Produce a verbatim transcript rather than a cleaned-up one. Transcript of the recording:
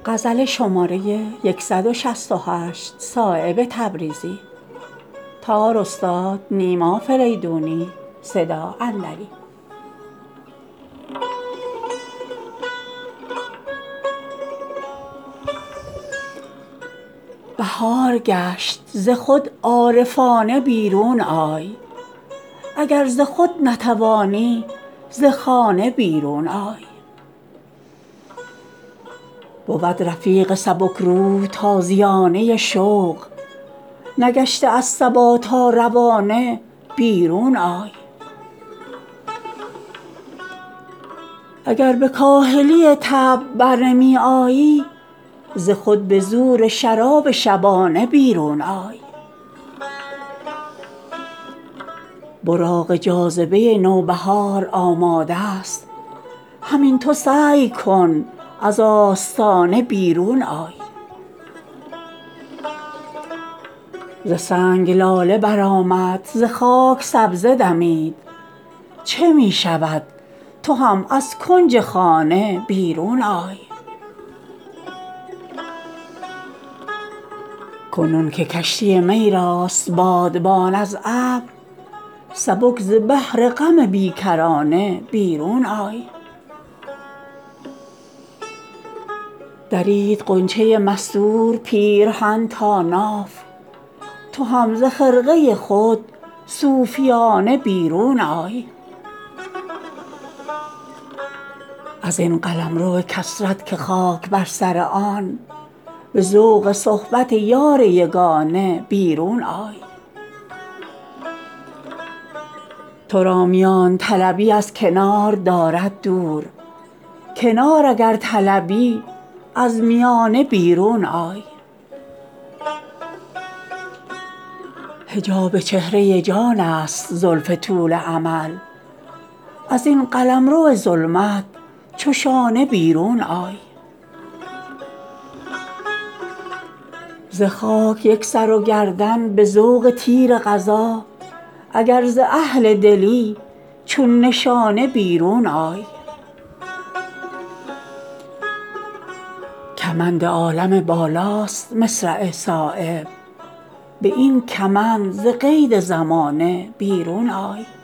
غزل شماره صد و شصت و هشت صایب تبریزی تار استاد نیما فریدونی صدا اندری. بهار گشت ز خود عارفانه بیرون آی، اگر ز خود نتوانی ز خانه بیرون آی. بود رفیق سبک روح تازیانه شوق، نگشته از صبا تا روانه بیرون آی. اگر به کاهلی طبع برنمی آیی، ز خود به زور شراب شبانه بیرون آی. براق جاذبه نوبهار آماده است، همین تو سعی کن از آستانه بیرون آی. ز سنگ لاله برآمد ز خاک سبزه دمید، چه می شود تو هم از کنج خانه بیرون آی. کنون که کشتی می راست بادبان از ابر، سبک ز بحر غم بیکرانه بیرون آی. درید غنچه مستور پیرهن تا ناف، تو هم ز خرقه خود صوفیانه بیرون آی. ازین قلمرو کثرت که خاک بر سر آن، به ذوق صحبت یار یگانه بیرون آی. ترا میان طلبی از کنار دارد دور، کنار اگر طلبی از میانه بیرون آی. حجاب چهره جان است زلف طول امل، ازین قلمرو ظلمت چو شانه بیرون آی. ز خاک یک سر و گردن به ذوق تیر قضا، اگر ز اهل دلی چون نشانه بیرون آی. کمند عالم بالاست مصرع صایب، به این کمند ز قید زمانه بیرون آی.